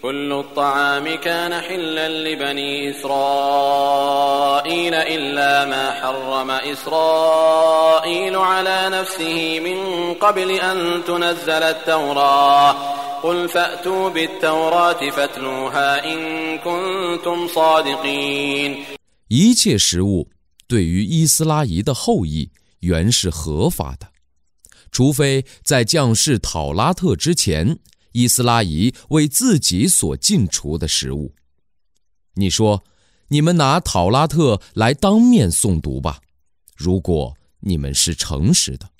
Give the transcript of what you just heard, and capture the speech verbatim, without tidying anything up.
كل الطعام كان حلا لبني إسرائيل إلا ما حرم إسرائيل على نفسه من قبل أن تنزل التوراة قل فأتوا بالتوراة فاتلوها إن كنتم صادقين。 一切食物对于伊斯拉仪的后裔原是合法的，除非在降世讨拉特之前，伊斯拉仪为自己所禁除的食物。你说，你们拿讨拉特来当面诵读吧，如果你们是诚实的。